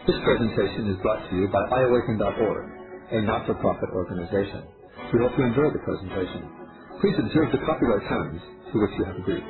This presentation is brought to you by iAwaken.org, a not-for-profit organization. We hope you enjoy the presentation. Please observe the copyright terms to which you have agreed.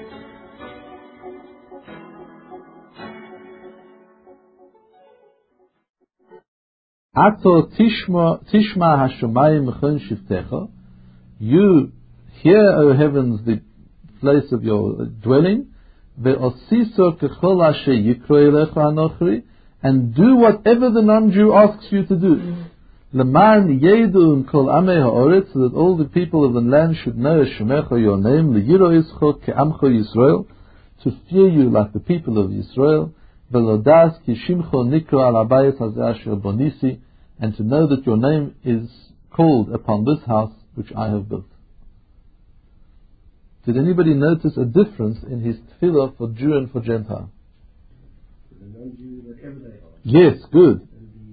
Ato tishma hashamayim mechon shiftecha. You hear, O heavens, the place of your dwelling. Ve'osiso kechol asher yikro elecha hanochri. And do whatever the non-Jew asks you to do. Leman yedu kol amei ha'oretz, so that all the people of the land should know Shemecha, your name, liyiro ischo ke'amcho Yisrael, to fear you like the people of Israel, velodas ki shimcho nikro al habayit hazeh asher bonisi, and to know that your name is called upon this house which I have built. Did anybody notice a difference in his tefillah for Jew and for Gentile? Yes, good.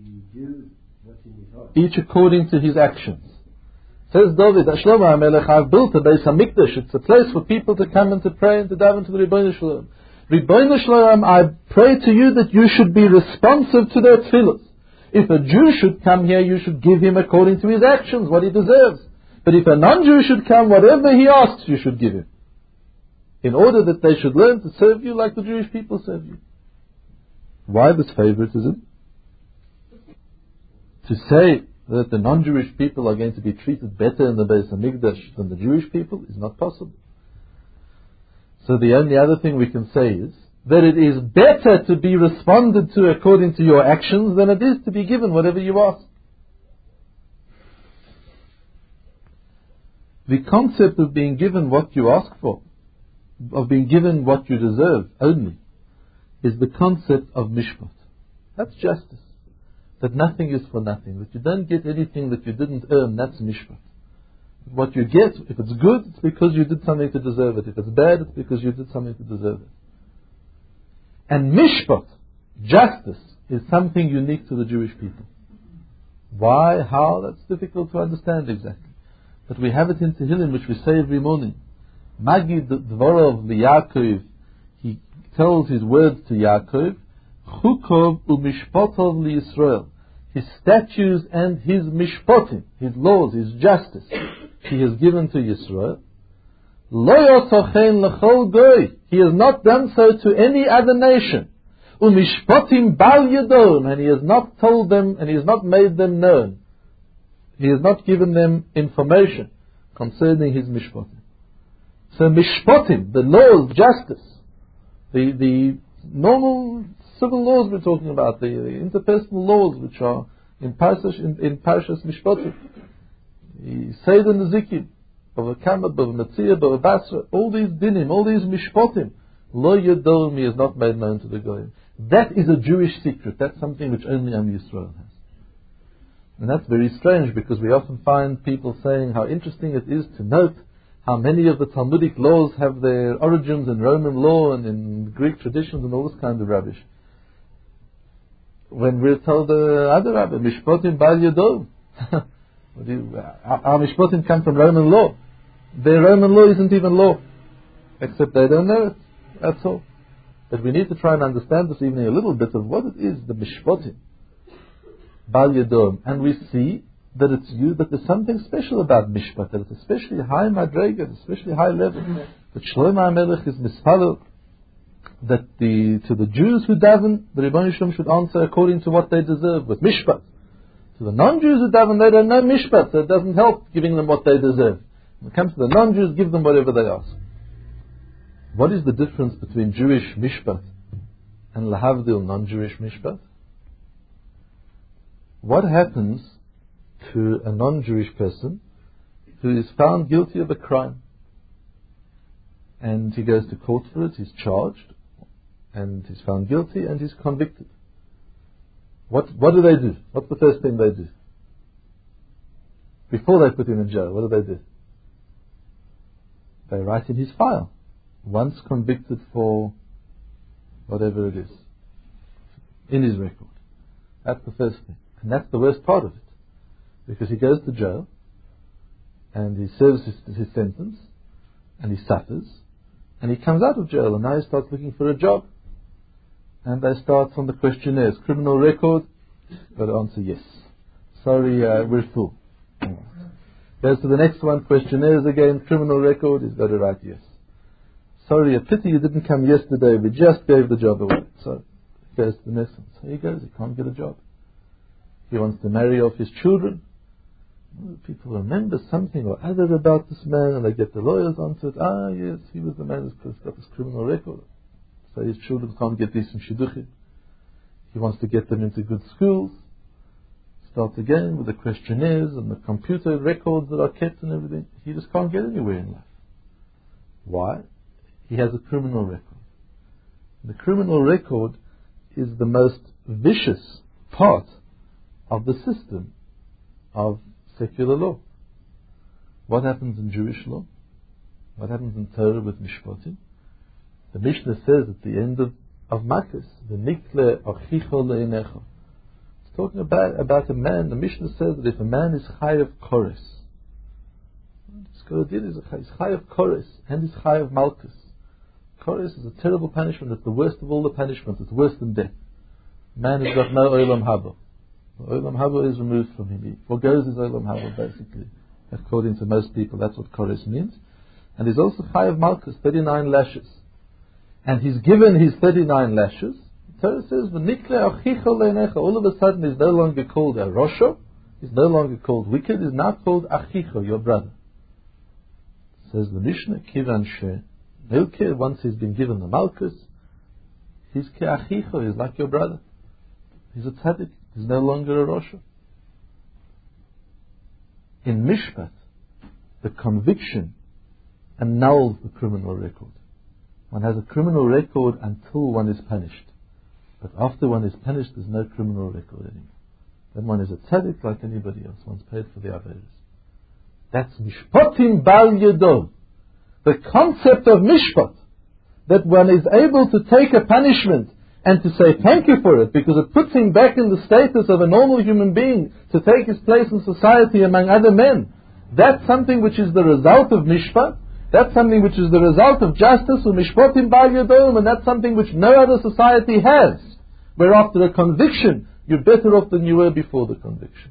Each according to his actions. Says David, Shlomo HaMelech, I've built a Beis HaMikdash. It's a place for people to come and to pray and to daven to the Ribbono Shel Olam. Ribbono Shel Olam, I pray to you that you should be responsive to their tefillahs. If a Jew should come here, you should give him according to his actions, what he deserves. But if a non-Jew should come, whatever he asks, you should give him. In order that they should learn to serve you like the Jewish people serve you. Why this favoritism? To say that the non-Jewish people are going to be treated better in the Beis HaMikdash than the Jewish people is not possible. So the only other thing we can say is that it is better to be responded to according to your actions than it is to be given whatever you ask. The concept of being given what you ask for, of being given what you deserve only, is the concept of mishpat. That's justice. That nothing is for nothing. That you don't get anything that you didn't earn, that's mishpat. What you get, if it's good, it's because you did something to deserve it. If it's bad, it's because you did something to deserve it. And mishpat, justice, is something unique to the Jewish people. Why? How? That's difficult to understand exactly. But we have it in Tehillim, which we say every morning. Magid Dvorov Yaakov, he tells his words to Yaakov, Chukov u'mishpotov liYisrael, his statutes and his mishpotim, his laws, his justice, he has given to Yisrael. Lo yotochen lechol goy, he has not done so to any other nation. U'mishpotim bal yadom, and he has not told them, and he has not made them known. He has not given them information concerning his mishpotim. So mishpotim, the laws, justice, the normal civil laws we're talking about, the interpersonal laws which are in Parshas Mishpatim, Seder Nezikim, Bava Kama, Bava Metzia, Bava Basra, all these dinim, all these mishpatim, Lo Yadom, he has not made known to the Goyim. That is a Jewish secret. That's something which only Am Yisrael has. And that's very strange, because we often find people saying how interesting it is to note how many of the Talmudic laws have their origins in Roman law and in Greek traditions and all this kind of rubbish. When we're told the other rabbi, Mishpotim Bal Yadom, our Mishpotim come from Roman law. Their Roman law isn't even law, except they don't know it. That's all. But we need to try and understand this evening a little bit of what it is, the Mishpotim Bal Yadom. And we see that it's you, that there's something special about Mishpat, that it's especially high madrega, especially high level. That Shlomo HaMelech is mispalel, that to the Jews who daven, the Ribbono Shel Olam should answer according to what they deserve, with Mishpat. To the non-Jews who daven, they don't know Mishpat, so it doesn't help giving them what they deserve. When it comes to the non-Jews, give them whatever they ask. What is the difference between Jewish Mishpat and Lahavdil non-Jewish Mishpat? What happens to a non-Jewish person who is found guilty of a crime? And he goes to court for it, he's charged, and he's found guilty, and he's convicted. What do they do? What's the first thing they do? Before they put him in jail, what do? They write in his file, once convicted for whatever it is, in his record. That's the first thing. And that's the worst part of it. Because he goes to jail, and he serves his sentence, and he suffers, and he comes out of jail, and now he starts looking for a job. And they start on the questionnaires. Criminal record, Got to answer yes. Sorry, we're full. Goes to the next one. Questionnaires again. Criminal record. He's got to write yes. Sorry, a pity you didn't come yesterday. We just gave the job away. So goes to the next one. So he goes. He can't get a job. He wants to marry off his children. People remember something or other about this man, and they get the lawyers onto it. Ah, yes, he was the man who's got this criminal record. So his children can't get decent shidduchim. He wants to get them into good schools. Starts again with the questionnaires and the computer records that are kept and everything. He just can't get anywhere in life. Why? He has a criminal record. The criminal record is the most vicious part of the system of secular law. What happens in Jewish law? What happens in Torah with Mishpatim? The Mishnah says at the end of Makos, "V'nikle achicha le'einecha." It's talking about a man. The Mishnah says that if a man is chayav kores, he's chayav kores and he's chayav malchus. Kores is a terrible punishment. It's the worst of all the punishments. It's worse than death. Man has got no olam haba. The olam haba is removed from him. He forgoes his olam haba, basically. According to most people, that's what kores means. And he's also chayav malchus, 39 lashes. And he's given his 39 lashes. The Torah says, "V'nikle achicha le'einecha." All of a sudden, he's no longer called a rosha. He's no longer called wicked. He's now called achicha, your brother. Says the Mishnah, "Kivan she milke." Once he's been given the malchus, he's ke'achicha. He's like your brother. He's a tzaddik. He's no longer a rosha. In Mishpat, the conviction annuls the criminal record. One has a criminal record until one is punished. But after one is punished, there's no criminal record anymore. Then one is a tzaddik like anybody else. One's paid for the averos. That's mishpatim bal yodov. The concept of mishpat, that one is able to take a punishment and to say thank you for it, because it puts him back in the status of a normal human being, to take his place in society among other men. That's something which is the result of mishpat. That's something which is the result of justice, mishpatim bal yodom, and that's something which no other society has. Where after a conviction, you're better off than you were before the conviction.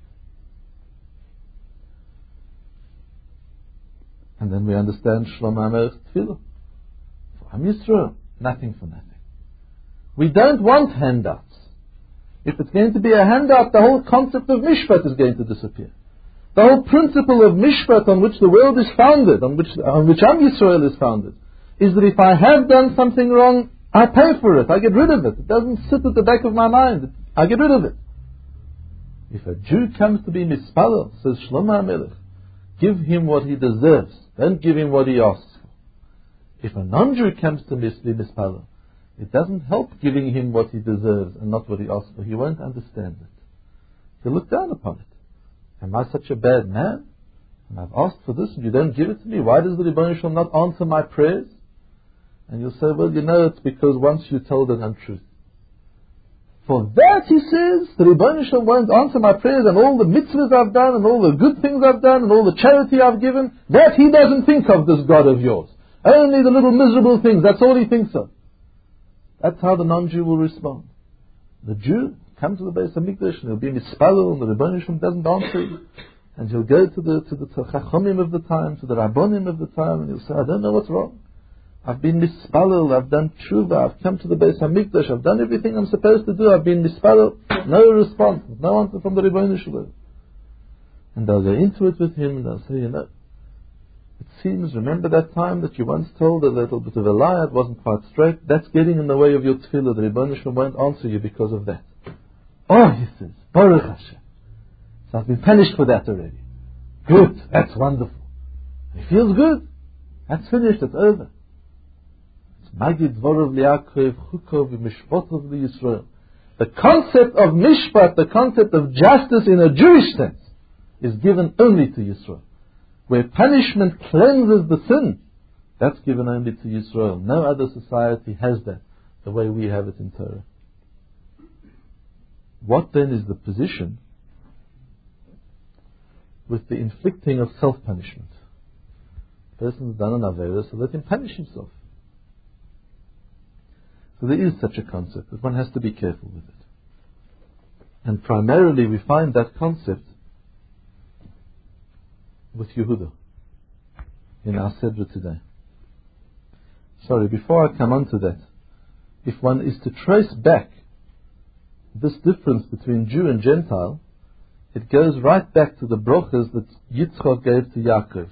And then we understand Shlomo HaMelech's tefillah. For Am Yisrael, nothing for nothing. We don't want handouts. If it's going to be a handout, the whole concept of mishpat is going to disappear. The whole principle of mishpat on which the world is founded, on which Am Yisrael is founded, is that if I have done something wrong, I pay for it. I get rid of it. It doesn't sit at the back of my mind. I get rid of it. If a Jew comes to be mispalel, says Shlomo HaMelech, give him what he deserves. Don't give him what he asks for. If a non-Jew comes to be mispalel, it doesn't help giving him what he deserves and not what he asks for. He won't understand it. He'll look down upon it. Am I such a bad man? And I've asked for this and you don't give it to me. Why does the Rebbeinu Shalom not answer my prayers? And you'll say, well, it's because once you told an untruth. For that, he says, the Rebbeinu Shalom won't answer my prayers, and all the mitzvahs I've done, and all the good things I've done, and all the charity I've given, that he doesn't think of, this God of yours. Only the little miserable things, that's all he thinks of. That's how the non-Jew will respond. The Jew comes to the Beis HaMikdash, and he'll be mispalel, and the Rebbeinu Shalom doesn't answer him. And he'll go to the Chachamim of the time, to the Rabbonim of the time, and he'll say, I don't know what's wrong. I've been mispalel, I've done tshuva, I've come to the Beis HaMikdash, I've done everything I'm supposed to do, I've been mispalel. No response, no answer from the Rebbeinu Shalom. And they'll go into it with him, and they'll say, it seems, remember that time that you once told a little bit of a lie, it wasn't quite straight, that's getting in the way of your tefillah, the Rebbeinu Shalom won't answer you because of that. Oh, he says, Baruch Hashem. So I've been punished for that already. Good, that's wonderful. He feels good. That's finished, it's over. Magid Dvorov Liakov Chukov Mishpotov Yisrael. The concept of mishpat, the concept of justice in a Jewish sense, is given only to Yisrael. Where punishment cleanses the sin, that's given only to Yisrael. No other society has that, the way we have it in Torah. What then is the position with the inflicting of self-punishment? The person has done an avera, so let him punish himself. So there is such a concept, but one has to be careful with it. And primarily we find that concept with Yehuda in our Sedra today. Sorry, before I come on to that, if one is to trace back this difference between Jew and Gentile, it goes right back to the brachas that Yitzchak gave to Yaakov.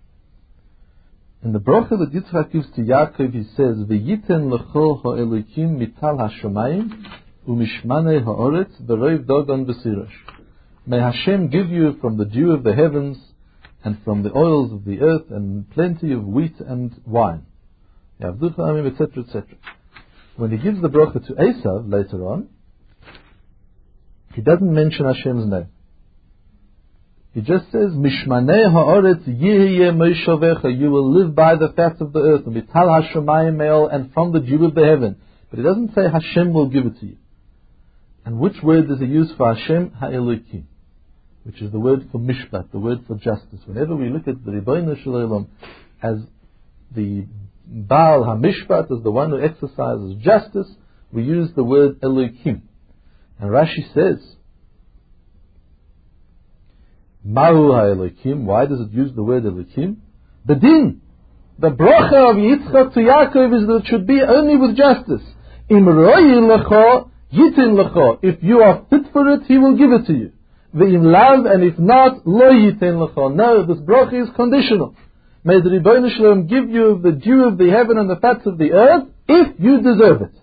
In the bracha that Yitzchak gives to Yaakov, he says, "V'yiten lecho ha'elokim mital hashamayim u'mishmanei ha'oretz v'roiv dogon v'sirosh." May Hashem give you from the dew of the heavens and from the oils of the earth and plenty of wheat and wine. Etc., etc. When he gives the bracha to Esav later on, he doesn't mention Hashem's name. He just says, "Mishmanei ha'oretz yihyeh meishavecha." You will live by the fat of the earth, and mital hashamayim me'ol, and from the dew of the heaven. But he doesn't say Hashem will give it to you. And which word does he use for Hashem? Ha'elokim, which is the word for mishpat, the word for justice. Whenever we look at the Ribono Shel Olam as the Baal HaMishpat, as the one who exercises justice, we use the word Elokim. And Rashi says, Mahu HaElokim. Why does it use the word Elokim? Bedin. The bracha of Yitzchak to Yaakov is that it should be only with justice. Im royi lecho, yitin lecho. If you are fit for it, he will give it to you. Ve'im lav, and if not, lo yitin lecho. No, this bracha is conditional. May the Ribono Shel Olam give you the dew of the heaven and the fats of the earth, if you deserve it.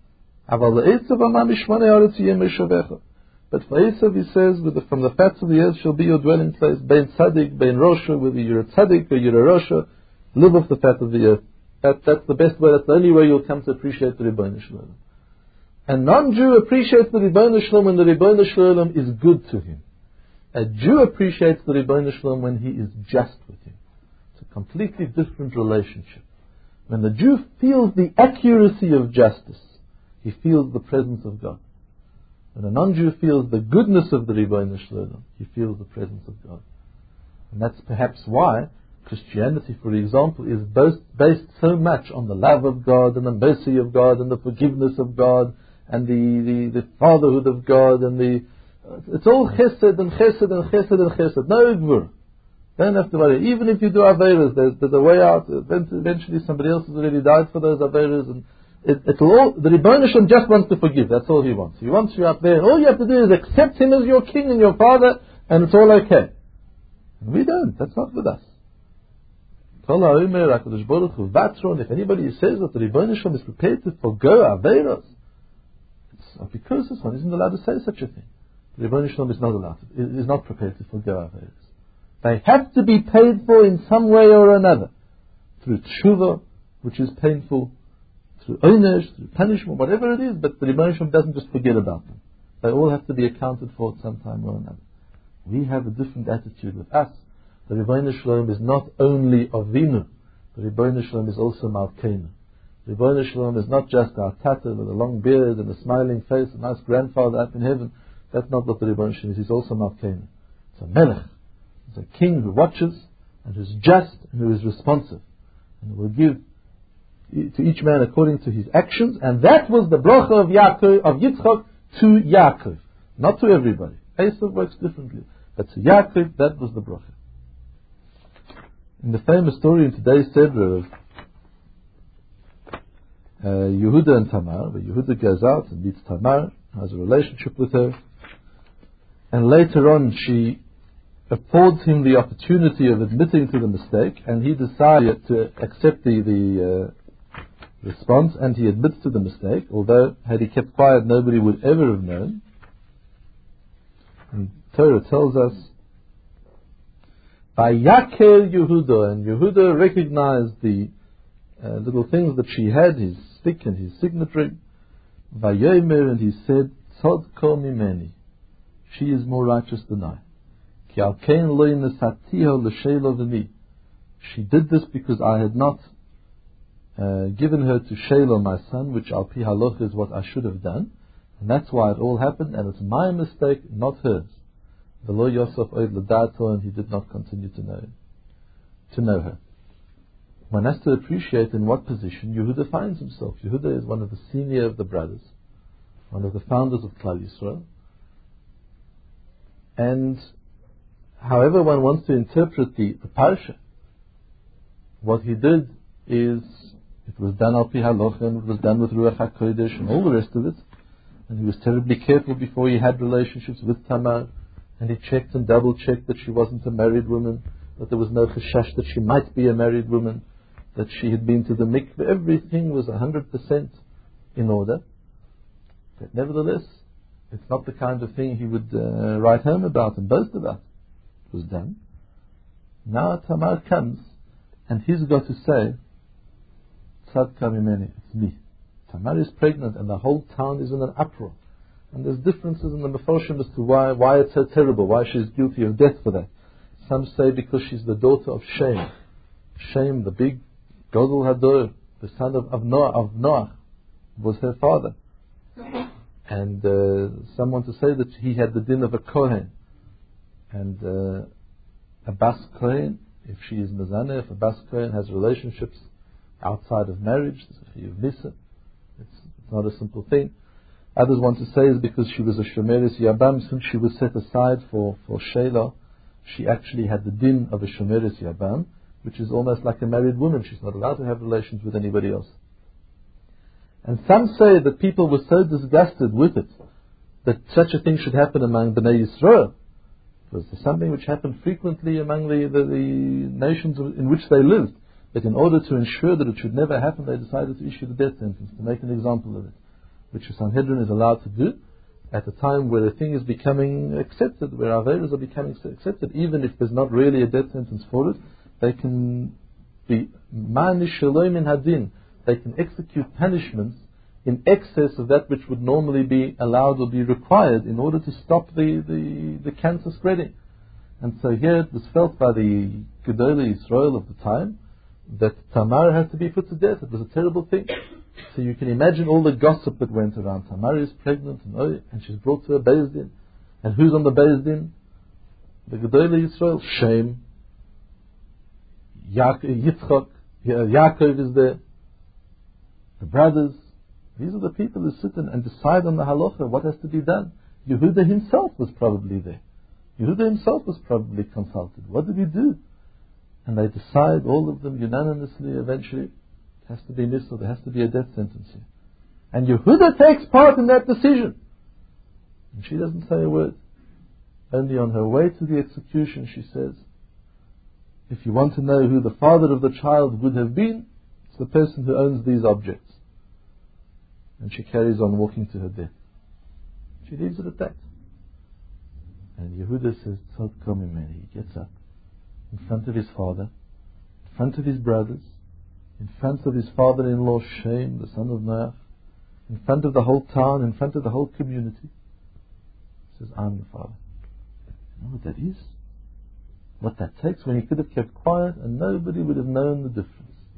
But for Esav he says, from the fats of the earth shall be your dwelling place. Bein tzaddik, bein rosha, whether you're a tzaddik or you're a rosha, live off the fat of the earth. That's the best way, that's the only way you'll come to appreciate the Ribono Shel Olam. A non-Jew appreciates the Ribono Shel Olam when the Ribono Shel Olam is good to him. A Jew appreciates the Ribono Shel Olam when he is just with him. It's a completely different relationship. When the Jew feels the accuracy of justice, he feels the presence of God. When a non-Jew feels the goodness of the Ribono Shel Olam, he feels the presence of God. And that's perhaps why Christianity, for example, is based so much on the love of God and the mercy of God and the forgiveness of God and the fatherhood of God and it's all chesed and chesed and chesed and chesed. No gvur. Don't have to worry. Even if you do averas, there's a way out. Eventually somebody else has already died for those averas, and the Ribono Shel Olam just wants to forgive. That's all he wants. He wants you up there. All you have to do is accept him as your king and your father, and it's all okay. And we don't. That's not with us. If anybody says that the Ribono Shel Olam is prepared to forgo averas, it's not because this one isn't allowed to say such a thing. The Ribono Shel Olam is not allowed to, is not prepared to forgo averas. They have to be paid for in some way or another. Through tshuva, which is painful, through onesh, through punishment, whatever it is, but the Ribono Shel Olam doesn't just forget about them. They all have to be accounted for at some time or another. We have a different attitude with us. The Ribono Shel Olam is not only Avinu, the Ribono Shel Olam is also Malkeinu. The Ribono Shel Olam is not just our tata with a long beard and a smiling face, a nice grandfather up in heaven. That's not what the Ribono Shel Olam is. He's also Malkeinu. It's a melech. It's a king who watches and who's just and who is responsive. And will give to each man according to his actions. And that was the bracha of Yitzchak to Yaakov. Not to everybody. Esav works differently. But to Yaakov, that was the bracha. In the famous story in today's Sedra of Yehuda and Tamar, where Yehuda goes out and meets Tamar, has a relationship with her, and later on she affords him the opportunity of admitting to the mistake, and he decided to accept the response, and he admits to the mistake, although had he kept quiet nobody would ever have known. And Torah tells us, by Yakel Yehuda, and Yehuda recognized the little things that she had, his stick and his signet ring. Vayomer, and he said, Tzod ko mimeni, she is more righteous than I. Ki al kein lo nesatiho l'sheilo v'mi. She did this because I had not given her to Sheilo, my son, which al pi haloch is what I should have done, and that's why it all happened, and it's my mistake, not hers. V'lo Yosef oid l'dato, and he did not continue to know her. One has to appreciate in what position Yehuda finds himself. Yehuda is one of the senior of the brothers, one of the founders of Klal Yisrael, And however one wants to interpret the parsha, what he did is, it was done al pi halacha, and it was done with Ruach HaKodesh and all the rest of it. And he was terribly careful before he had relationships with Tamar. And he checked and double-checked that she wasn't a married woman, that there was no chashash that she might be a married woman, that she had been to the mikveh. Everything was 100% in order. But nevertheless, it's not the kind of thing he would write home about and boast about. It was done. Now Tamar comes, and he's got to say, Tzadka mimeni, it's me. Tamar is pregnant, and the whole town is in an uproar. And there's differences in the Mefarshim as to why it's so terrible, why she's guilty of death for that. Some say because she's the daughter of Shem. Shem, the big Godel Hador, the son of Noah, was her father. And some want to say that he had the din of a Kohen. And a Bas Kohen, if she is Mezaneh, if a Bas Kohen has relationships outside of marriage, it's not a simple thing. Others want to say is because she was a Shomeres Yabam, since she was set aside for Shelah, she actually had the din of a Shomeres Yabam, which is almost like a married woman. She's not allowed to have relations with anybody else. And some say that people were so disgusted with it that such a thing should happen among Bnei Yisrael. It was something which happened frequently among the nations in which they lived. But in order to ensure that it should never happen, they decided to issue the death sentence, to make an example of it, which the Sanhedrin is allowed to do at a time where the thing is becoming accepted, where Averas are becoming accepted. Even if there's not really a death sentence for it, they can be Ma'anish Shalom in Hadin. They can execute punishments in excess of that which would normally be allowed or be required in order to stop the cancer spreading. And so here it was felt by the Gedolei Yisrael of the time that Tamar had to be put to death. It was a terrible thing. So you can imagine all the gossip that went around. Tamar is pregnant and she's brought to a Beis Din. And who's on the Beis Din? The Gedolei Yisrael. Shem. Yitzchak. Yaakov is there. The brothers. These are the people who sit and decide on the halacha, what has to be done. Yehuda himself was probably there. Yehuda himself was probably consulted. What did he do? And they decide, all of them unanimously, eventually, it has to be Nisa, there has to be a death sentence here. And Yehuda takes part in that decision. And she doesn't say a word. Only on her way to the execution she says, if you want to know who the father of the child would have been, it's the person who owns these objects. And she carries on walking to her death. She leaves it at that. And Yehuda says, Tzadka mimeni. He gets up in front of his father, in front of his brothers, in front of his father-in-law Shem, the son of Noah, in front of the whole town, in front of the whole community. He says, I'm the father. You know what that is? What that takes, when he could have kept quiet and nobody would have known the difference.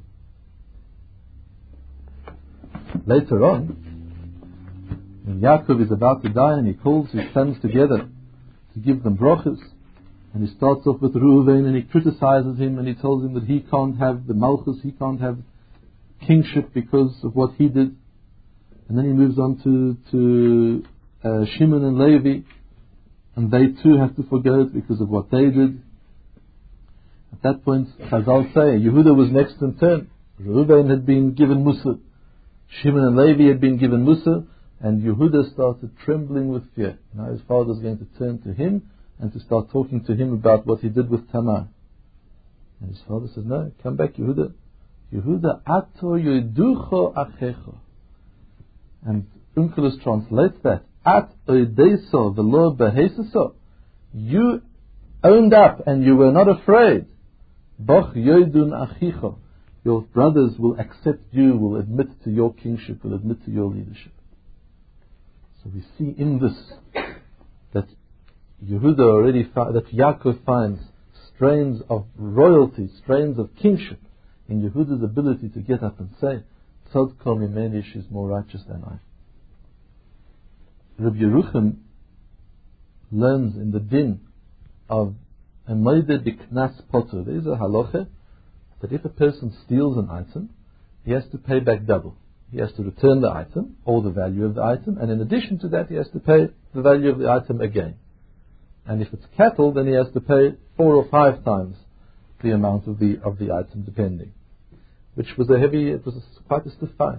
Later on, when Yaakov is about to die and he calls his sons together to give them brachas, and he starts off with Reuven and he criticizes him and he tells him that he can't have the malchus, he can't have kingship because of what he did. And then he moves on to Shimon and Levi, and they too have to forgo it because of what they did. At that point, Chazal say, Yehuda was next in turn. Reuven had been given Musa. Shimon and Levi had been given Musa, and Yehuda started trembling with fear. Now his father is going to turn to him and to start talking to him about what he did with Tamar. And his father says, no, come back, Yehuda. Yehuda, ato yoducho achecho. And Unkelus translates that, at oideso v'lo beheseso. You owned up and you were not afraid. Boch yoidun achicho. Your brothers will accept you, will admit to your kingship, will admit to your leadership. So we see in this that Yehuda already that Yaakov finds strains of royalty, strains of kingship in Yehuda's ability to get up and say, Tzadka mimeni, she's more righteous than I. Rabbi Yerucham learns in the din of a moide biknas potter. There is a halacha that if a person steals an item, he has to pay back double. He has to return the item, or the value of the item, and in addition to that, he has to pay the value of the item again. And if it's cattle, then he has to pay 4 or 5 times the amount of the item, depending. Which was quite a stiff fine.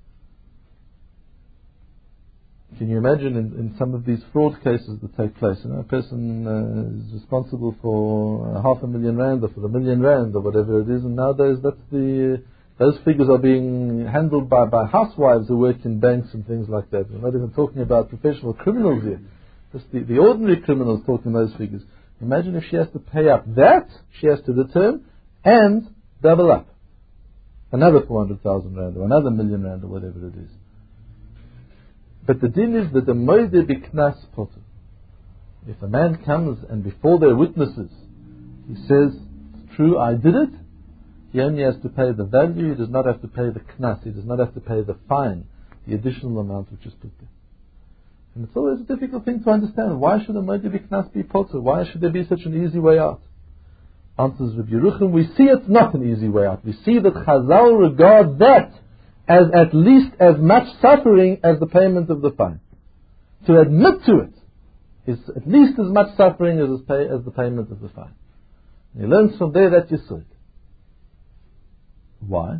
Can you imagine in some of these fraud cases that take place, a person is responsible for R500,000 or for R1 million or whatever it is, and nowadays those figures are being handled by housewives who work in banks and things like that. We're not even talking about professional criminals here. Just the ordinary criminals talking those figures. Imagine if she has to pay up that, she has to return and double up. Another 400,000 rand or another R1 million or whatever it is. But the din is that the moide biknas potter. If a man comes and before their witnesses he says, it's true, I did it, he only has to pay the value, he does not have to pay the knas, he does not have to pay the fine, the additional amount which is put there. And it's always a difficult thing to understand. Why should a moide biknas be potter? Why should there be such an easy way out? Answers Rabbi Yerucham, we see it's not an easy way out. We see that Chazal regard that as at least as much suffering as the payment of the fine. To admit to it is at least as much suffering as the payment of the fine. And he learns from there that Yesod. Why?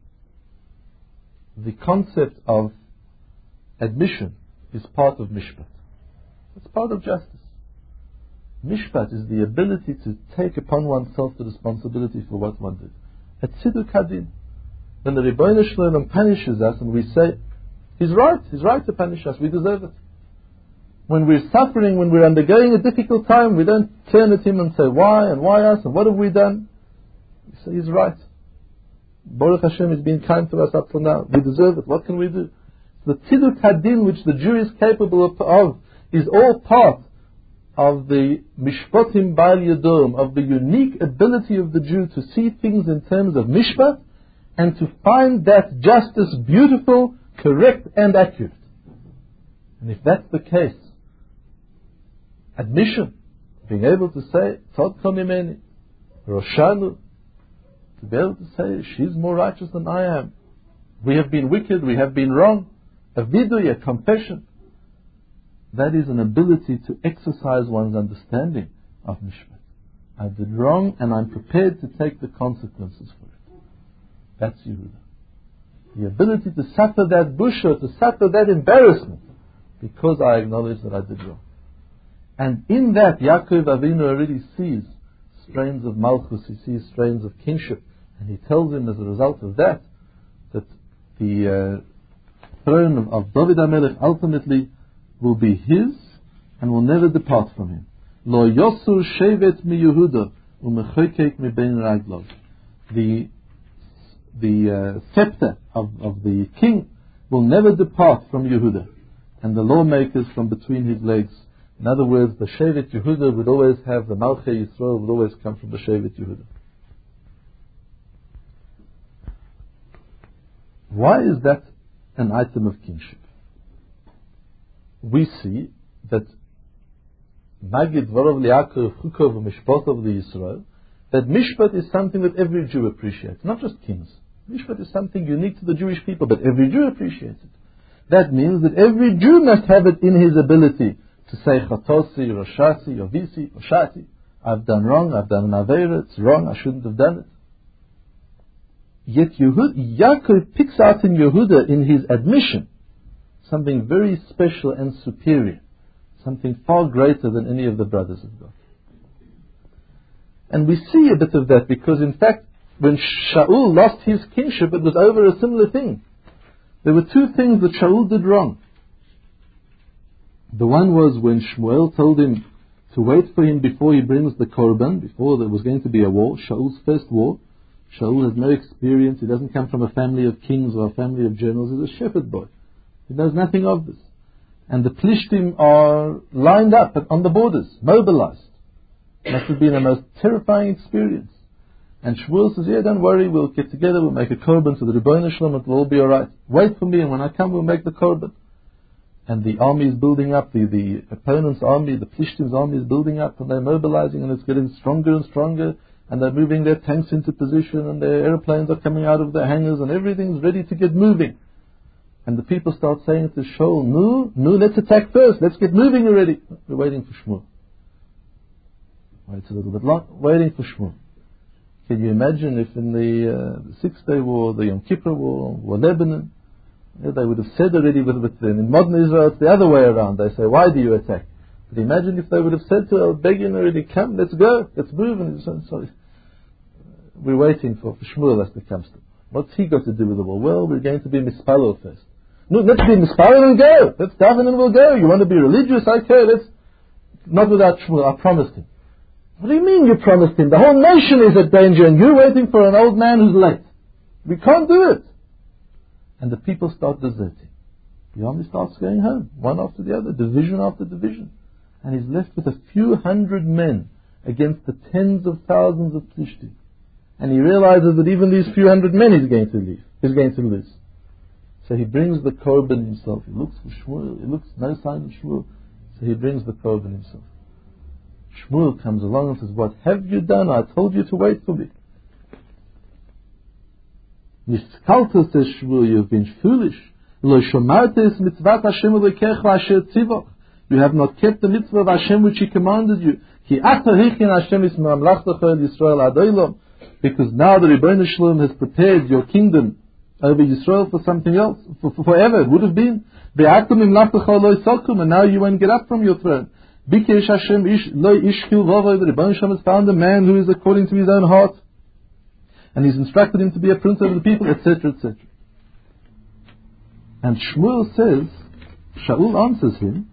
The concept of admission is part of Mishpat. It's part of justice. Mishpat is the ability to take upon oneself the responsibility for what one did. At Tziduk Hadin, when the Ribbono Shel Olam punishes us and we say, He's right to punish us, we deserve it. When we're suffering, when we're undergoing a difficult time, we don't turn at Him and say, why us, and what have we done? We say, He's right. Baruch Hashem has been kind to us up till now. We deserve it. What can we do? The Tziduk Hadin which the Jew is capable of is all part of the Mishpatim Ba'al Yadom, of the unique ability of the Jew to see things in terms of Mishpat, and to find that justice beautiful, correct and accurate. And if that's the case, admission, being able to say, Tzadka Mimeni, Roshanu, to be able to say, she's more righteous than I am. We have been wicked, we have been wrong. A vidui, a confession. That is an ability to exercise one's understanding of Mishpat. I did wrong and I'm prepared to take the consequences for it. That's Yehuda. The ability to suffer that busha, to suffer that embarrassment, because I acknowledge that I did wrong. And in that, Yaakov Avinu already sees strains of Malchus, he sees strains of kingship, and he tells him as a result of that, that the throne of David HaMelech ultimately will be his and will never depart from him. Lo yosur shevet mi Yehuda u'mechokek mi bein raglov. The scepter of the king will never depart from Yehuda, and the lawmakers from between his legs. In other words, the Shevet Yehuda would always have, the Malchei Yisrael would always come from the Shevet Yehuda. Why is that an item of kingship? We see that Magid Dvarav Li'akov Chukov Mishpatov Yisrael, that Mishpat is something that every Jew appreciates, not just kings. Mishpat is something unique to the Jewish people, but every Jew appreciates it. That means that every Jew must have it in his ability to say Chatosi, Roshasi, Yovisi, Roshati. I've done wrong, I've done an Aveira, it's wrong, I shouldn't have done it. Yet Yaakov picks out in Yehuda, in his admission, something very special and superior, something far greater than any of the brothers of God. And we see a bit of that because in fact, when Shaul lost his kingship, it was over a similar thing. There were 2 things that Shaul did wrong. The one was when Shmuel told him to wait for him before he brings the korban, before there was going to be a war, Shaul's first war. Shaul has no experience, he doesn't come from a family of kings or a family of generals, he's a shepherd boy. He knows nothing of this. And the Plishtim are lined up on the borders, mobilized. It must have been a most terrifying experience. And Shmuel says, don't worry, we'll get together, we'll make a korban to the Ribbono Shel Olam, it will all be alright. Wait for me, and when I come, we'll make the korban. And the army is building up, the opponent's army, the Plishtim's army is building up, and they're mobilizing, and it's getting stronger and stronger, and they're moving their tanks into position, and their airplanes are coming out of their hangars, and everything's ready to get moving. And the people start saying to Shaul, no, let's attack first, let's get moving already. We're waiting for Shmuel. Waits a little bit long, waiting for Shmuel. Can you imagine if in the Six-Day War, the Yom Kippur War, or Lebanon, they would have said already with them. In modern Israel, it's the other way around. They say, why do you attack? But imagine if they would have said to Begin already, come, let's go, let's move. And he said, sorry, we're waiting for Shmuel as the comes to. What's he got to do with the war? Well, we're going to be mispalel first. No, let's be mispalel and go. Let's daven and we'll go. You want to be religious? Okay, let's. Not without Shmuel, I promised him. What do you mean you promised him? The whole nation is at danger and you're waiting for an old man who's late. We can't do it. And the people start deserting. The army starts going home, one after the other, division after division. And he's left with a few hundred men against the tens of thousands of Plishtim. And he realizes that even these few hundred men he's going to lose. So he brings the korban himself. He looks for Shmuel. He looks, no sign of Shmuel. So he brings the korban himself. Shmuel comes along and says, what have you done? I told you to wait for me. Niskalta, says Shmuel, you've been foolish. Lo shomartes mitzvat Hashem ulekecha asher tzivach. You have not kept the mitzvah of Hashem which He commanded you. Ki ata hichin Hashem is mamlachtacha el Yisrael ad olam. Because now the Rebbeinu Shalom has prepared your kingdom over Yisrael for something else, for forever. It would have been. Ve'atum imlachtacha lo yisakum, and now you won't get up from your throne. Bikesh Hashem lo ishkil vavo. The Rebbeinu Shalom has found a man who is according to his own heart, and he's instructed him to be a prince over the people, etc., etc. And Shmuel says, Shaul answers him,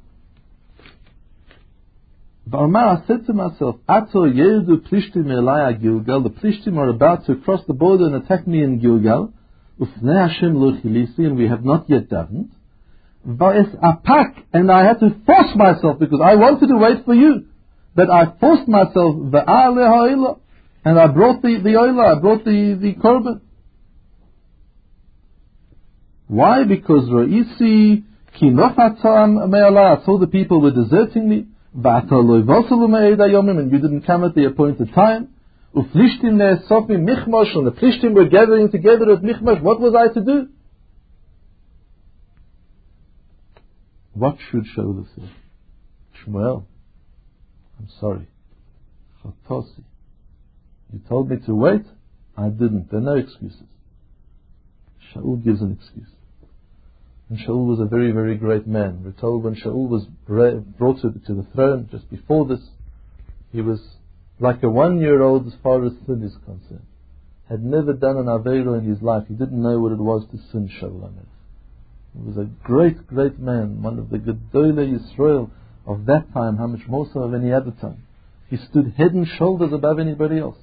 V'amar, I said to myself, Ato yedu Plishtim elaya Gilgal. The Plishtim are about to cross the border and attack me in Gilgal. Ufnei Hashem lo chilisi, and we have not yet davened. V'es apak, and I had to force myself because I wanted to wait for you, but I forced myself. V'ale ha'ila, and I brought the oila, I brought the korban. Why? Because Ra'isi ki nochatam me'alai. I saw the people were deserting me. And you didn't come at the appointed time. And the Plishtim were gathering together at Michmash. What was I to do? What should Shaul say? Shmuel, I'm sorry. Chatosi. You told me to wait. I didn't. There are no excuses. Shaul gives an excuse. And Shaul was a very, very great man. We're told when Shaul was brought to the throne, just before this, he was like a 1-year-old as far as sin is concerned. Had never done an Aveiro in his life. He didn't know what it was to sin, Shaul HaMelech. He was a great, great man, one of the Gedolei Yisrael of that time, how much more so of any other time. He stood head and shoulders above anybody else.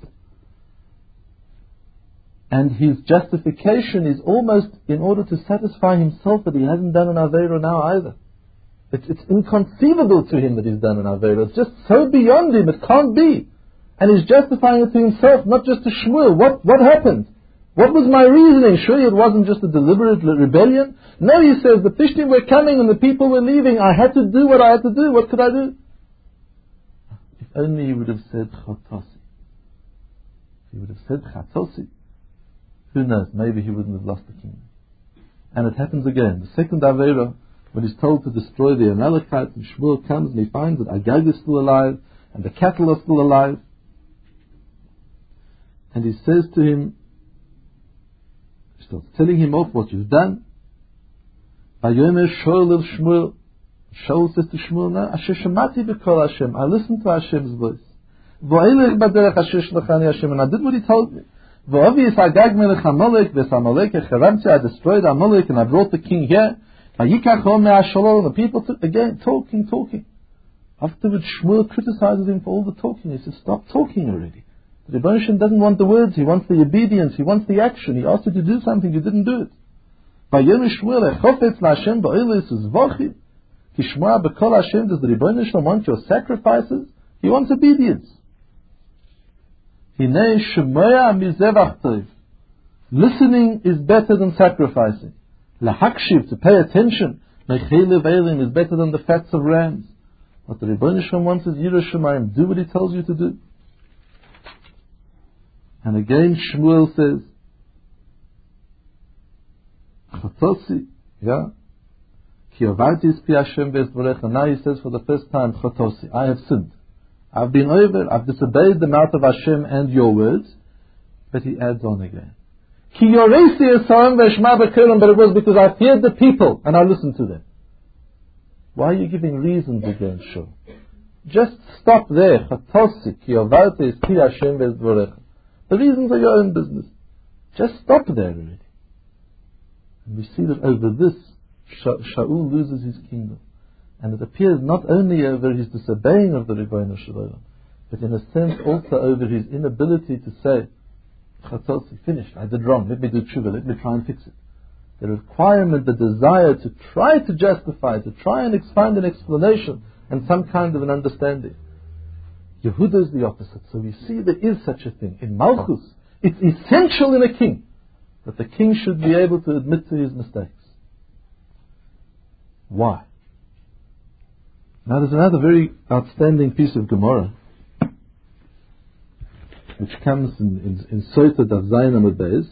And his justification is almost in order to satisfy himself that he hasn't done an Aveiro now either. It's inconceivable to him that he's done an Aveiro. It's just so beyond him, it can't be. And he's justifying it to himself, not just to Shmuel. What happened? What was my reasoning? Surely it wasn't just a deliberate rebellion. No, he says, the Plishtim were coming and the people were leaving. I had to do what I had to do. What could I do? If only he would have said Chatosi. If he would have said Chatosi, who knows, maybe he wouldn't have lost the kingdom. And it happens again. The second Aveira, when he's told to destroy the Amalekites, and Shmuel comes and he finds that Agag is still alive, and the cattle are still alive. And he says to him, he starts telling him off what you've done. Vayomer Shaul el Shmuel. Shaul says to Shmuel, now, Asher Shemati b'kol Hashem. I listened to Hashem's voice. V'oilech b'derech Asher shlachani Hashem. And I did what he told me. V'ovi Agag melech Amalek, v'es Amalek echeramti. I destroyed Amalek and I brought the king here. V'yikach hom me'ashalol. And the people took, again, talking. Afterwards, Shmuel criticizes him for all the talking. He says, stop talking already. The Rebbeinu Shalom doesn't want the words, he wants the obedience, he wants the action. He asked you to do something, you didn't do it. Vayomer Shmuel echofetz la'Hashem ba'olos uzvochim. Kishmoa b'kol Hashem. Does the Rebbeinu Shalom want your sacrifices? He wants obedience. Hinei shemoya mizevach tov. Listening is better than sacrificing. Lahakshiv, to pay attention. Mechelev eilim, is better than the fats of rams. What the Rebbeinu Shalom wants is Yirah Shamayim. Do what he tells you to do. And again Shmuel says, Chatosi, Ki avarti es pi Hashem ve'esvorecha. Now he says for the first time, Chatosi, I have sinned. I've been over, I've disobeyed the mouth of Hashem and your words. But he adds on again. Ki yoresi esam v'eshma b'kelim, but it was because I feared the people and I listened to them. Why are you giving reasons again, Shul? Just stop there. Chatosi ki yovalti es ki Hashem v'zdvorecha. The reasons are your own business. Just stop there already. And we see that over this, Shaul loses his kingdom. And it appears not only over his disobeying of the Ribbono Shel Olam, but in a sense also over his inability to say, Chatzotzi, finished, I did wrong, let me do tshuva, let me try and fix it. The requirement, the desire to try to justify, to try and find an explanation and some kind of an understanding. Yehuda is the opposite. So we see there is such a thing. In Malchus, it's essential in a king that the king should be able to admit to his mistakes. Why? Now there's another very outstanding piece of Gemara which comes in Sota Daf Zayin Amud Beis.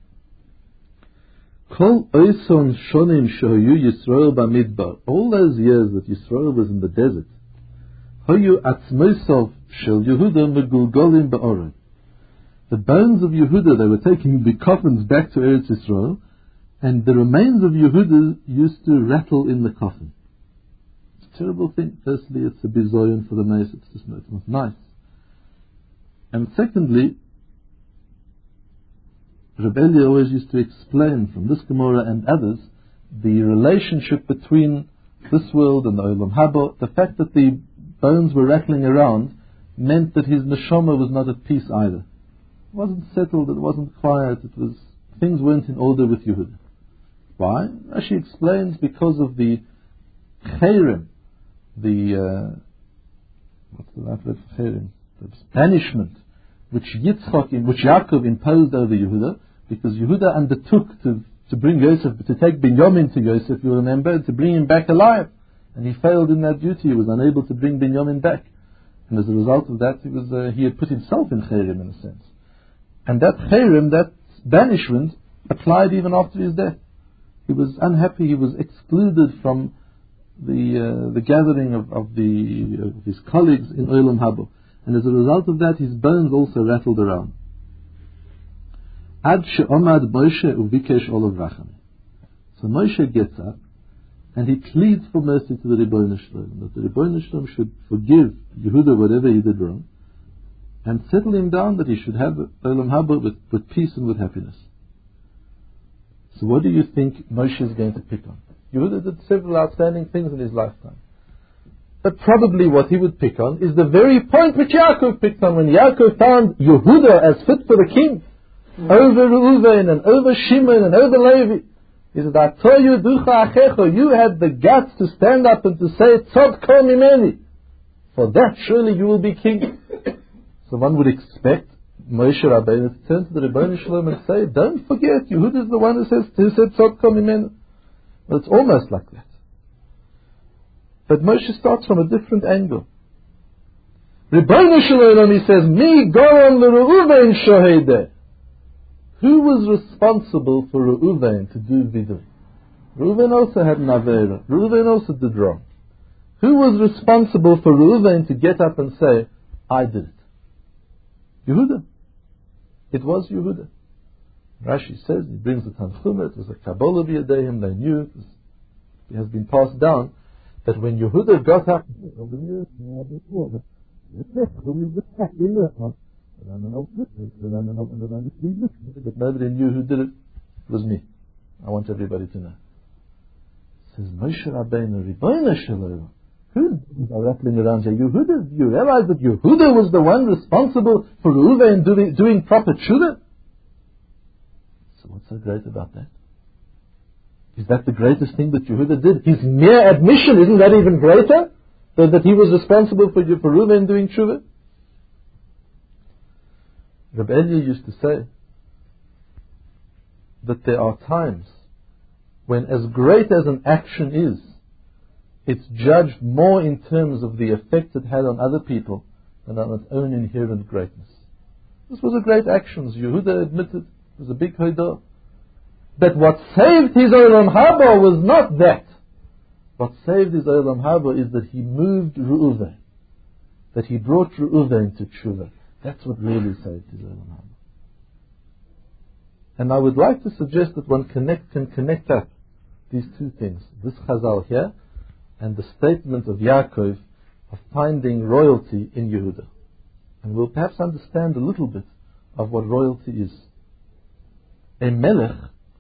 Kol oison shonim shehoyu Yisrael b'midbar. All those years that Yisrael was in the desert, hoyu atzmoisov shel Yehuda megulgolim ba'oren. The bones of Yehuda, they were taking the coffins back to Eretz Yisrael, and the remains of Yehuda used to rattle in the coffin. It's a terrible thing. Firstly, it's a bizoyon for the mace. It's just not nice. And secondly, Reb Eli always used to explain from this Gemara and others the relationship between this world and the Olam Haba. The fact that the bones were rattling around meant that his neshama was not at peace either. It wasn't settled, it wasn't quiet, things weren't in order with Yehuda. Why? Rashi explains because of the chayrim, what's the last word for chayrim? The banishment which Yaakov imposed over Yehuda, because Yehuda undertook to bring Yosef, to take Binyamin to Yosef, you remember, to bring him back alive. And he failed in that duty. He was unable to bring Binyamin back. And as a result of that, he had put himself in chayrim in a sense. And that chayrim, that banishment, applied even after his death. He was unhappy. He was excluded from the gathering of his colleagues in Olam Haba. And as a result of that, his bones also rattled around. Ad she'omad Moshe uvikesh olav racham. So Moshe gets up and he pleads for mercy to the Ribbono Shel Olam, that the Ribbono Shel Olam should forgive Yehuda whatever he did wrong, and settle him down that he should have Olam Haba with peace and with happiness. So what do you think Moshe is going to pick on? Yehuda did several outstanding things in his lifetime. But probably what he would pick on is the very point which Yaakov picked on when Yaakov found Yehuda as fit for the king over Reuven and over Shimon and over Levi. He said, I told you, Ducha Achecho, you had the guts to stand up and to say, Tzod kol mimeni. For that, surely you will be king. So one would expect Moshe Rabbeinu to turn to the Ribbono Shel Olam and say, don't forget, Yehuda is the one who said Tzod kol mimeni. Well, it's almost like that. But Moshe starts from a different angle. Ribbono Shel Olam, he says, Mi goron l'Reuven shohedeh. Who was responsible for Reuven to do vidui? Reuven also had an avera. Reuven also did wrong. Who was responsible for Reuven to get up and say, I did it? Yehuda. It was Yehuda. Rashi says, he brings the Tanchuma, it was a Kabbalah b'yadehim, they knew, it has been passed down, that when Yehuda got up, but nobody knew who did it. It was me. I want everybody to know. Says Moshe Rabbeinu, Ribbono Shel Olam, who's rattling around here? Yehuda. You realize that Yehuda was the one responsible for Reuven doing proper tshuva? So what's so great about that? Is that the greatest thing that Yehuda did? His mere admission, isn't that even greater? That he was responsible for Reuven doing tshuva? Reb Elya used to say that there are times when, as great as an action is, it's judged more in terms of the effect it had on other people than on its own inherent greatness. This was a great action, as Yehuda admitted. It was a big hodah. But what saved his Olam Haba was not that. What saved his Olam Haba is that he moved Reuven. that he brought Reuven to Tshuva. That's what really saved his Olam Haba. And I would like to suggest that one can connect up these two things, this Chazal here and the statement of Yaakov of finding royalty in Yehuda. And we'll perhaps understand a little bit of what royalty is. A melech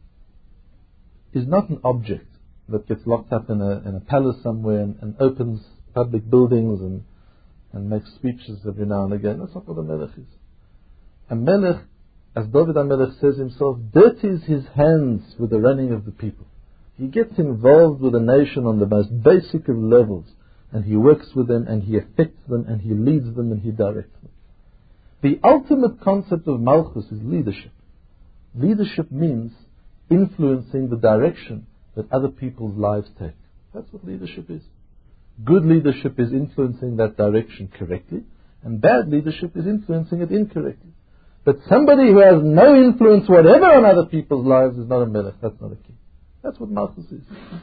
is not an object that gets locked up in a palace somewhere and opens public buildings and makes speeches every now and again. That's not what a melech is. A melech, as David HaMelech says himself, dirties his hands with the running of the people. He gets involved with a nation on the most basic of levels, and he works with them, and he affects them, and he leads them, and he directs them. The ultimate concept of Malchus is leadership. Leadership means influencing the direction that other people's lives take. That's what leadership is. Good leadership is influencing that direction correctly, and bad leadership is influencing it incorrectly. But somebody who has no influence whatever on other people's lives is not a melech, that's not a king. That's what Malchus is.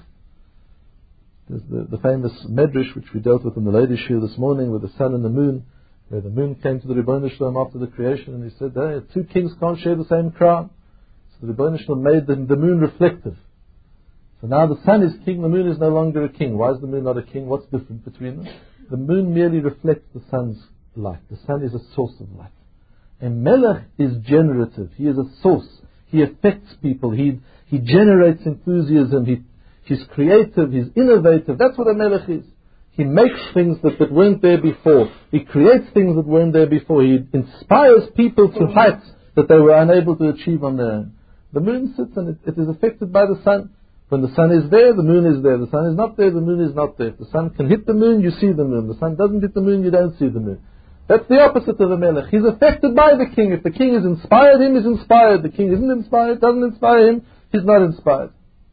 There's the famous Medrash which we dealt with in the Ladies' Shir this morning with the sun and the moon, where the moon came to the Rebbeinu Shalom after the creation and he said, hey, two kings can't share the same crown. So the Rebbeinu Shalom made the moon reflective. So now the sun is king, the moon is no longer a king. Why is the moon not a king? What's different between them? The moon merely reflects the sun's light. The sun is a source of light. A melech is generative. He is a source. He affects people. He generates enthusiasm. He's creative. He's innovative. That's what a melech is. He makes things that weren't there before. He creates things that weren't there before. He inspires people to heights that they were unable to achieve on their own. The moon sits and it is affected by the sun. When the sun is there, the moon is there. The sun is not there, the moon is not there. If the sun can hit the moon, you see the moon. The sun doesn't hit the moon, you don't see the moon. That's the opposite of the melech. He's affected by the king. If the king is inspired, him is inspired. The king isn't inspired, doesn't inspire him, he's not inspired.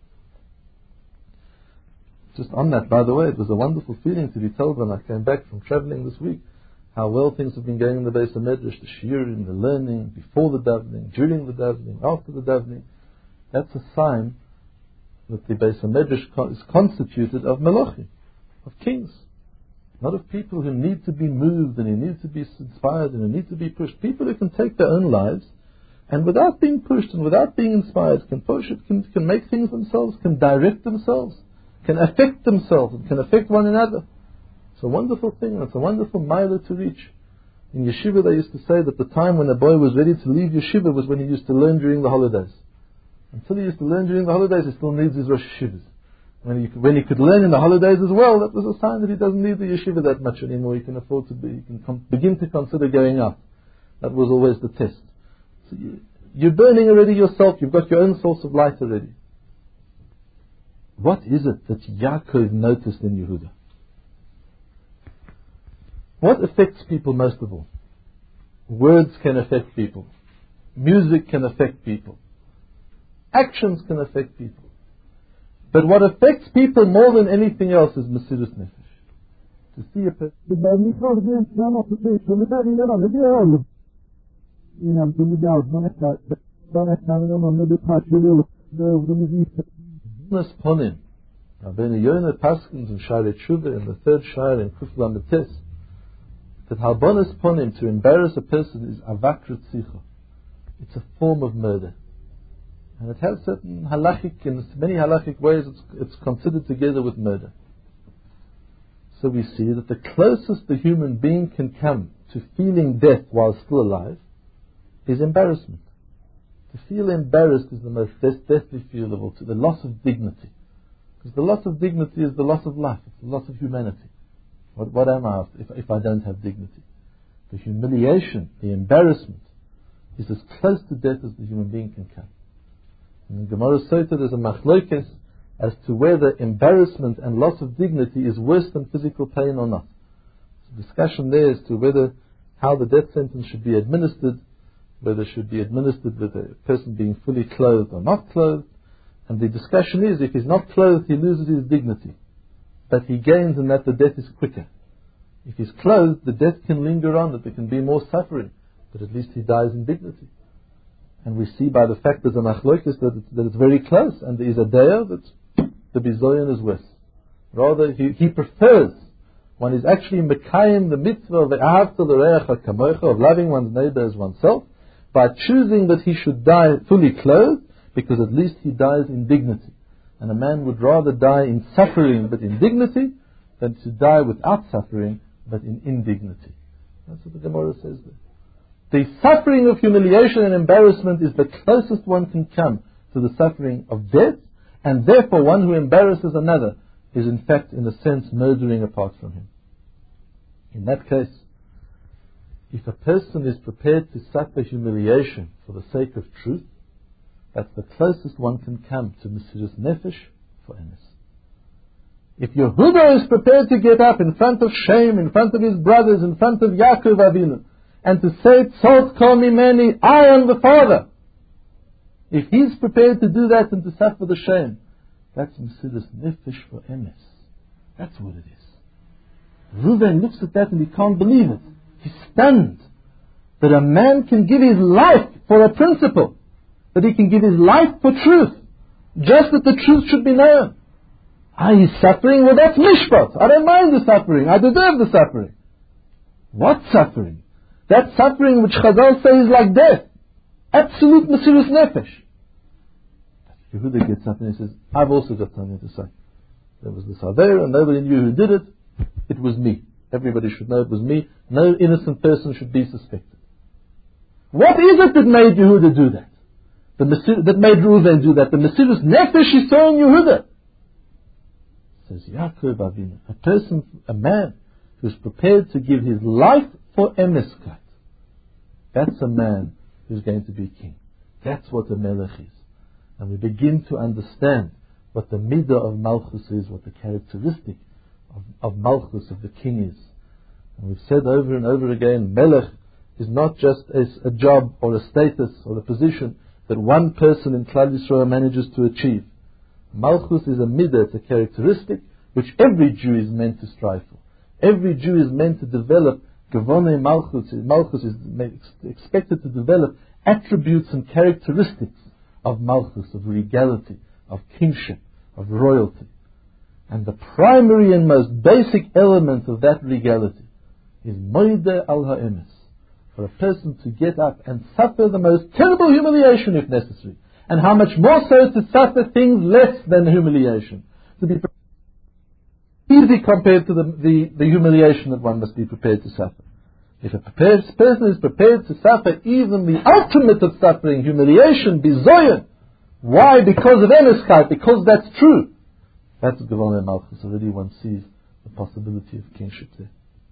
Just on that, by the way, it was a wonderful feeling to be told when I came back from traveling this week how well things have been going in the Beis HaMedrash, the shiurim, the learning, before the davening, during the davening, after the davening. That's a sign that the Beis HaMedrash is constituted of melochim, of kings. Not of people who need to be moved and who need to be inspired and who need to be pushed. People who can take their own lives and without being pushed and without being inspired can push it, can make things themselves, can direct themselves, can affect themselves and can affect one another. It's a wonderful thing and it's a wonderful mile to reach. In yeshiva they used to say that the time when a boy was ready to leave yeshiva was when he used to learn during the holidays. Until he used to learn during the holidays, he still needs his Rosh Yeshivas. When he could learn in the holidays as well, that was a sign that he doesn't need the yeshiva that much anymore. He can afford to he can begin to consider going out. That was always the test. So you're burning already yourself. You've got your own source of light already. What is it that Yaakov noticed in Yehuda? What affects people most of all? Words can affect people. Music can affect people. Actions can affect people. But what affects people more than anything else is Mesirut Nefesh. To see a person. Ponim. Rabbeinu Yonah Paskins in Sha'arei Tshuva in the third Sha'ar in Kuf Lamed Tes, that Harbonas Ponim, to embarrass a person, is Avak Ritzicha. It's a form of murder. And it has certain halachic, in many halachic ways, it's considered together with murder. So we see that the closest the human being can come to feeling death while still alive is embarrassment. To feel embarrassed is the most deathly feel of all, to the loss of dignity. Because the loss of dignity is the loss of life, it's the loss of humanity. What am I if I don't have dignity? The humiliation, the embarrassment, is as close to death as the human being can come. In Gemara Sota there's a machlokes as to whether embarrassment and loss of dignity is worse than physical pain or not. The discussion there as to how the death sentence should be administered, whether it should be administered with a person being fully clothed or not clothed. And the discussion is, if he's not clothed, he loses his dignity. But he gains in that the death is quicker. If he's clothed, the death can linger on, that there can be more suffering, but at least he dies in dignity. And we see by the fact that the machlokes that it's very close, and there is a daya that the bizoyan is worse. Rather, he prefers One is actually mekayim the mitzvah of Ahavta l'reacha kamocha, of loving one's neighbor as oneself, by choosing that he should die fully clothed, because at least he dies in dignity. And a man would rather die in suffering but in dignity than to die without suffering but in indignity. That's what the Gemara says there. The suffering of humiliation and embarrassment is the closest one can come to the suffering of death, and therefore one who embarrasses another is in fact, in a sense, murdering apart from him. In that case, if a person is prepared to suffer humiliation for the sake of truth, that's the closest one can come to Mesiras Nefesh for emes. If Yehuda is prepared to get up in front of Shem, in front of his brothers, in front of Yaakov Avinu, and to say, Tzot kol mimeni, I am the father. If he's prepared to do that and to suffer the shame, that's Mesiras Nefesh for emes. That's what it is. Reuven looks at that and he can't believe it. He's stunned that a man can give his life for a principle, that he can give his life for truth, just that the truth should be known. He's suffering? Well, that's mishpat. I don't mind the suffering. I deserve the suffering. What suffering? That suffering which Chazal says is like death. Absolute Mesiras Nefesh. Yehuda gets up and he says, I've also got something to say. There was this Aver and nobody knew who did it. It was me. Everybody should know it was me. No innocent person should be suspected. What is it that made Yehuda do that? That made Reuven do that? The Mesiras Nefesh he saw in Yehuda. Says Yaakov Avinu, a person, a man who's prepared to give his life for emeskat. That's a man who's going to be king. That's what a melech is. And we begin to understand what the midah of Malchus is, what the characteristic of Malchus, of the king is. And we've said over and over again, melech is not just a job or a status or a position that one person in Klal Yisrael manages to achieve. Malchus is a midah, it's a characteristic which every Jew is meant to strive for. Every Jew is meant to develop Gevonei Malchus. Malchus is expected to develop attributes and characteristics of Malchus, of regality, of kingship, of royalty. And the primary and most basic element of that regality is Moideh al ha'emes. For a person to get up and suffer the most terrible humiliation if necessary. And how much more so to suffer things less than humiliation. To be easy compared to the humiliation that one must be prepared to suffer. If a person is prepared to suffer even the ultimate of suffering, humiliation, bizoyon. Why? Because of emeskeit, because that's true. That's Gevonei Malchus. Already one sees the possibility of kingship there.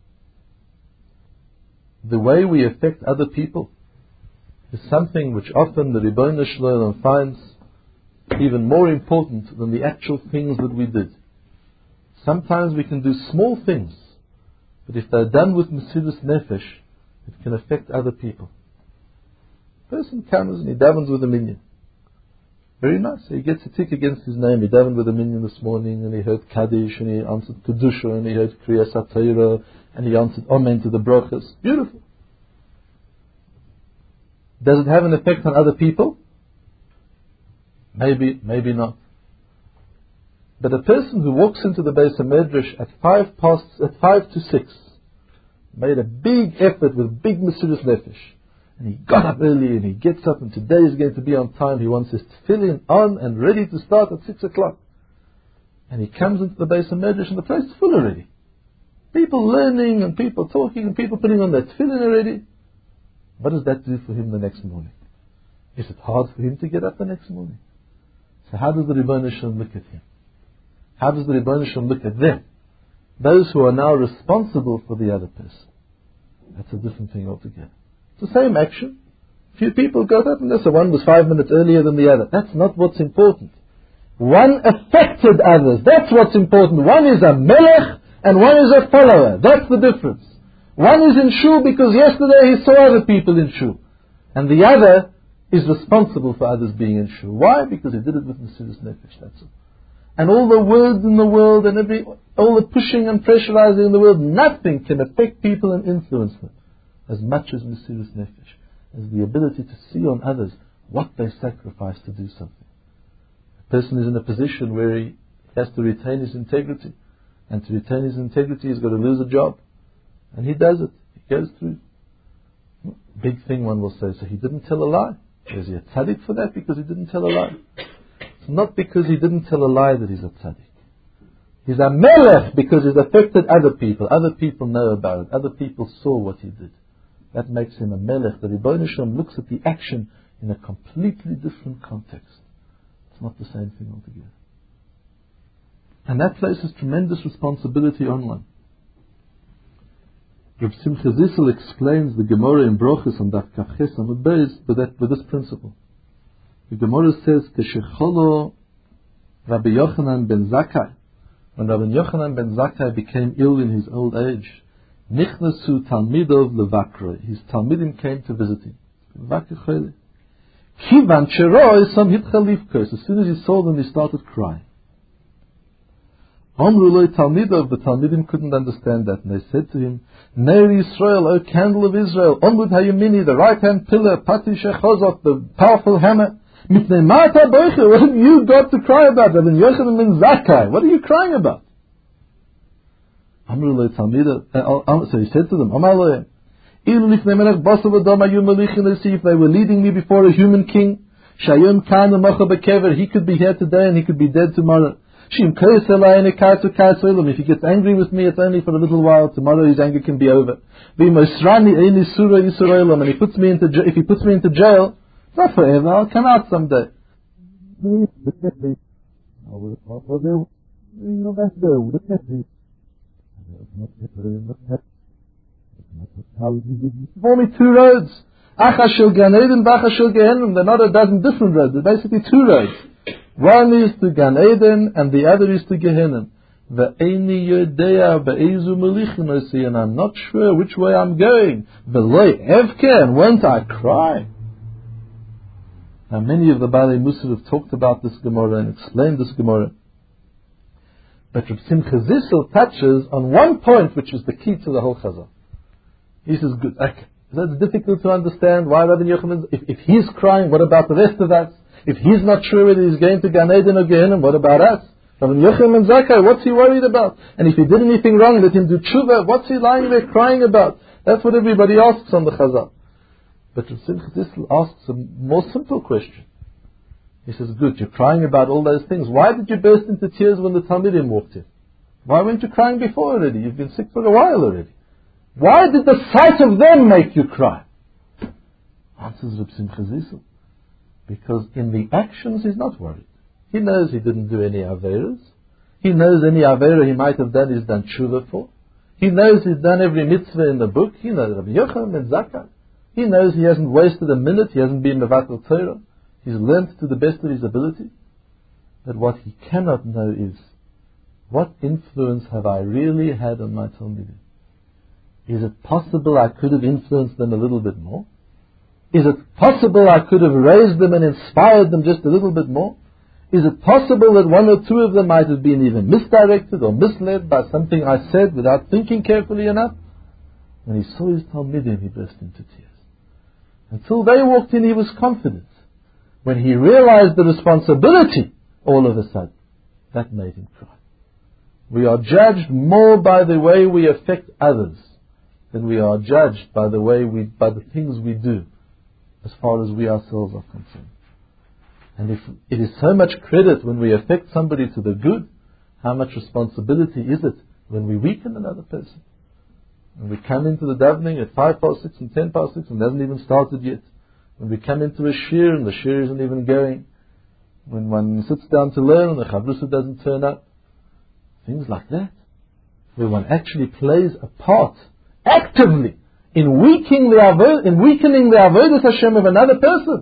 The way we affect other people is something which often the Ribbono Shel Olam finds even more important than the actual things that we did. Sometimes we can do small things, but if they're done with Mesiras Nefesh, it can affect other people. A person comes and he davens with a minyan. Very nice. He gets a tick against his name. He davened with a minyan this morning, and he heard Kaddish, and he answered Kedusha, and he heard Kriyas HaTorah, and he answered Amen to the brachas. Beautiful. Does it have an effect on other people? Maybe, maybe not. But a person who walks into the Beis HaMedrash at 5 to 6, made a big effort with big Mesiras Nefesh, and he got up early and he gets up and today is going to be on time. He wants his tefillin on and ready to start at 6 o'clock. And he comes into the Beis HaMedrash and the place is full already. People learning and people talking and people putting on their tefillin already. What does that do for him the next morning? Is it hard for him to get up the next morning? So how does the Ribbono Shel Olam look at him? How does the Ribbono Shel Olam look at them? Those who are now responsible for the other person. That's a different thing altogether. It's the same action. Few people got up and so one was 5 minutes earlier than the other. That's not what's important. One affected others. That's what's important. One is a melech and one is a follower. That's the difference. One is in shul because yesterday he saw other people in shul. And the other is responsible for others being in shul. Why? Because he did it with Mesiras Nefesh. That's all. And all the words in the world and all the pushing and pressurizing in the world, nothing can affect people and influence them as much as Mesiras Nefesh, as the ability to see on others what they sacrifice to do something. A person is in a position where he has to retain his integrity. And to retain his integrity, he's got to lose a job. And he does it. He goes through. Big thing, one will say. So he didn't tell a lie. Is he a tzaddik for that? Because he didn't tell a lie. It's not because he didn't tell a lie that he's a tzaddik. He's a melech because he's affected other people. Other people know about it. Other people saw what he did. That makes him a melech. The Rebbeinu Shalom looks at the action in a completely different context. It's not the same thing altogether. And that places tremendous responsibility on one. Reb Simcha Zissel explains the Gemara in Brochus on Daf Kaf Ches Amud Beis with this principle. The Gemara says, Keshecholo Rabbi Yochanan ben Zakkai, when Rabbi Yochanan ben Zakkai became ill in his old age, Nichnasu Talmidov Levakroi, his Talmidim came to visit him. Kivan Cheroi Sam Hitchalivkos, as soon as he saw them, he started crying. Amruloi Talmidov, the Talmidim couldn't understand that, and they said to him, Neir Yisrael, O candle of Israel, Omud Hayamini, the right hand pillar, Pati Shechozot, the powerful hammer, Mitnei Mata Boiche, what have you got to cry about? Rabbi Yochanan ben Zakkai, what are you crying about? Amruloi Talmidov, so he said to them, Amaloi, if they were leading me before a human king, Shayim Khan Macha he could be here today and he could be dead tomorrow. If he gets angry with me, it's only for a little while. Tomorrow his anger can be over. And if he puts me into jail, it's not forever. I'll come out someday. For me, two roads. Achashil Gan Eden, Achashil Gehenim. They're not a dozen different roads. They're basically two roads. One is to Gan Eden and the other is to Gehenna. And I'm not sure which way I'm going. And won't I cry? Now many of the Balei Musar have talked about this Gemara and explained this Gemara. But Reb Simcha Zissel touches on one point which is the key to the whole Chazal. He says, good, okay. So it's difficult to understand why Rabbi Yochanan, if he's crying, what about the rest of us? If he's not sure whether he's going to Gan Eden or Gehenna, what about us? Rabbi Yochanan ben Zakkai, what's he worried about? And if he did anything wrong, let him do tshuva. What's he lying there crying about? That's what everybody asks on the Chazal. But Reb Simcha Zissel asks a more simple question. He says, good, you're crying about all those things. Why did you burst into tears when the Talmidim walked in? Why weren't you crying before already? You've been sick for a while already. Why did the sight of them make you cry? Answers Reb Simcha Zissel. Because in the actions he's not worried. He knows he didn't do any averas. He knows any avera he might have done, he's done tshuva for. He knows he's done every mitzvah in the book. He knows Rabbi Yochanan ben Zakkai. He knows he hasn't wasted a minute. He hasn't been mevatel Torah. He's learned to the best of his ability. But what he cannot know is, what influence have I really had on my Talmidim? Is it possible I could have influenced them a little bit more? Is it possible I could have raised them and inspired them just a little bit more? Is it possible that one or two of them might have been even misdirected or misled by something I said without thinking carefully enough? When he saw his Talmidim, he burst into tears. Until they walked in, he was confident. When he realized the responsibility, all of a sudden, that made him cry. We are judged more by the way we affect others than we are judged by the things we do, as far as we ourselves are concerned. And if it is so much credit when we affect somebody to the good, how much responsibility is it when we weaken another person? When we come into the davening at 6:05 and 6:10 and it hasn't even started yet. When we come into a shir and the shir isn't even going. When one sits down to learn and the chavrusa doesn't turn up. Things like that. Where one actually plays a part actively in weakening the avodas Hashem of another person.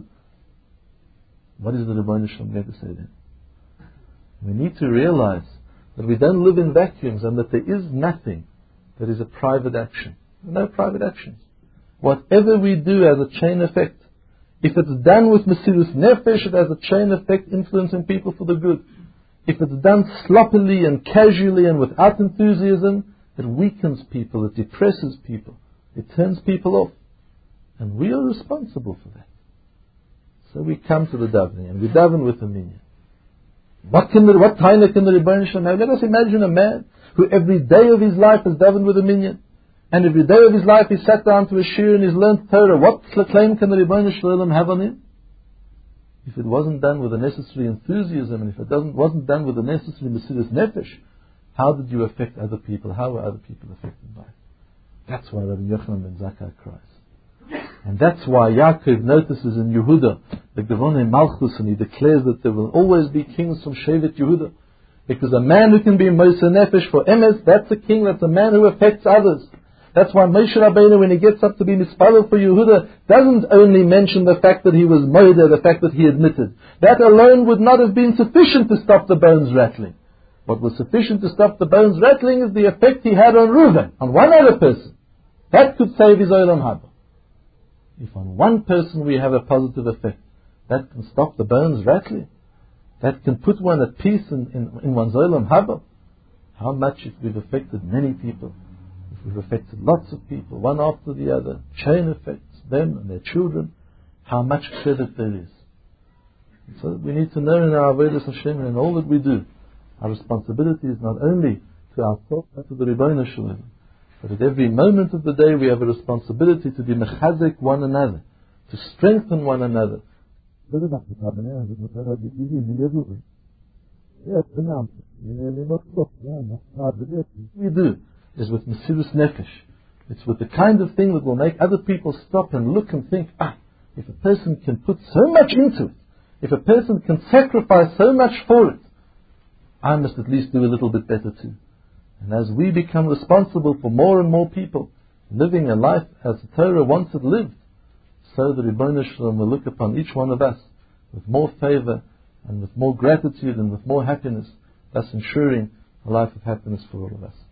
What is the Rebbeinu Shalom going to say then? We need to realize that we don't live in vacuums and that there is nothing that is a private action. No private actions. Whatever we do has a chain effect. If it's done with Mesirus Nefesh, it has a chain effect influencing people for the good. If it's done sloppily and casually and without enthusiasm, it weakens people, it depresses people, it turns people off. And we are responsible for that. So we come to the davening and we daven with a minyan. What taina can the Rebbeinu Shalom have? Let us imagine a man who every day of his life has davened with a minyan, and every day of his life he sat down to a shir and he's learned Torah. What claim can the Rebbeinu Shalom have on him? If it wasn't done with the necessary enthusiasm, and if it wasn't done with the necessary Mesiras Nefesh, how did you affect other people? How were other people affected by it? That's why Rabbi Yochanan ben Zakkai cries. And that's why Yaakov notices in Yehuda, the Gevonei Malchus, and he declares that there will always be kings from Shevet Yehuda. Because a man who can be Moshe Nefesh for Emes, that's a king, that's a man who affects others. That's why Moshe Rabbeinu, when he gets up to be Mispalel for Yehuda, doesn't only mention the fact that he was Moeder, the fact that he admitted. That alone would not have been sufficient to stop the bones rattling. What was sufficient to stop the bones rattling is the effect he had on Reuven, on one other person. That could save his Olam Haba. If on one person we have a positive effect, that can stop the bones rattling. That can put one at peace in one's Olam Haba. How much if we've affected many people? If we've affected lots of people, one after the other, chain effects, them and their children, how much credit there is. And so we need to know in our Avodas Hashem and in all that we do, our responsibility is not only to ourselves but to the Rebbeinu Shalom. But at every moment of the day we have a responsibility to be mechazek one another, to strengthen one another. We do is with Mesiras Nefesh. It's with the kind of thing that will make other people stop and look and think, if a person can put so much into it, if a person can sacrifice so much for it, I must at least do a little bit better too. And as we become responsible for more and more people living a life as the Torah wants it lived, so the Rebbeinu Shalom will look upon each one of us with more favor and with more gratitude and with more happiness, thus ensuring a life of happiness for all of us.